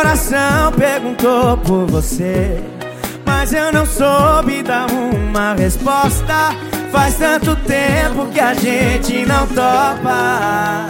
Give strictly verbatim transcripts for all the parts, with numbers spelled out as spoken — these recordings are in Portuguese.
coração perguntou por você, mas eu não soube dar uma resposta. Faz tanto tempo que a gente não topa.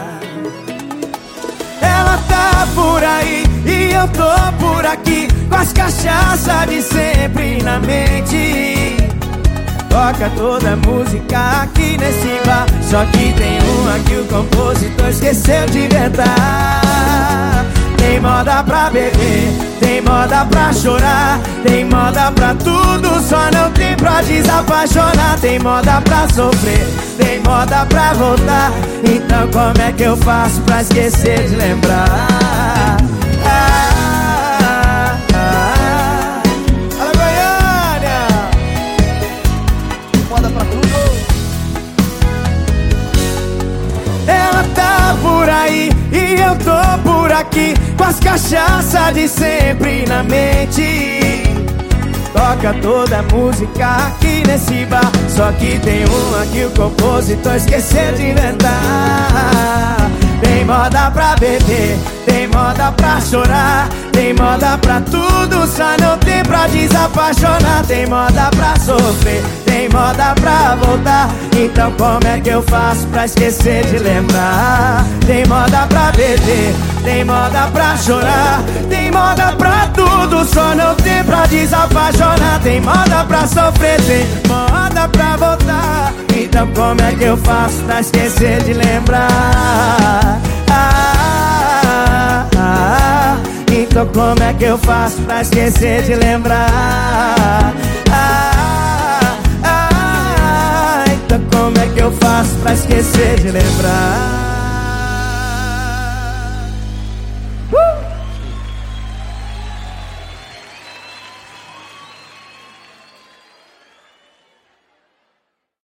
Ela tá por aí e eu tô por aqui, com as cachaças de sempre na mente. Toca toda a música aqui nesse bar, só que tem uma que o compositor esqueceu de inventar. Tem moda pra beber, tem moda pra chorar, tem moda pra tudo, só não tem pra desapaixonar. Tem moda pra sofrer, tem moda pra voltar. Então como é que eu faço pra esquecer de lembrar? Ah, ah, ah. Fala, Goiânia! Moda pra tudo. Ela tá por aí e eu tô por aqui, com as cachaças de sempre na mente. Toca toda a música aqui nesse bar, só que tem uma que o compositor esqueceu de inventar. Tem moda pra beber, tem moda pra chorar, tem moda pra tudo, só não tem pra desapaixonar. Tem moda pra sofrer, tem moda pra voltar. Então como é que eu faço pra esquecer de lembrar? Tem moda pra beber, tem moda pra chorar, tem moda pra tudo, só não tem pra desapaixonar. Tem moda pra sofrer, tem moda pra voltar. Então como é que eu faço pra esquecer de lembrar? Ah, ah, ah. Então como é que eu faço pra esquecer de lembrar? Ah, ah, então como é que eu faço pra esquecer de lembrar?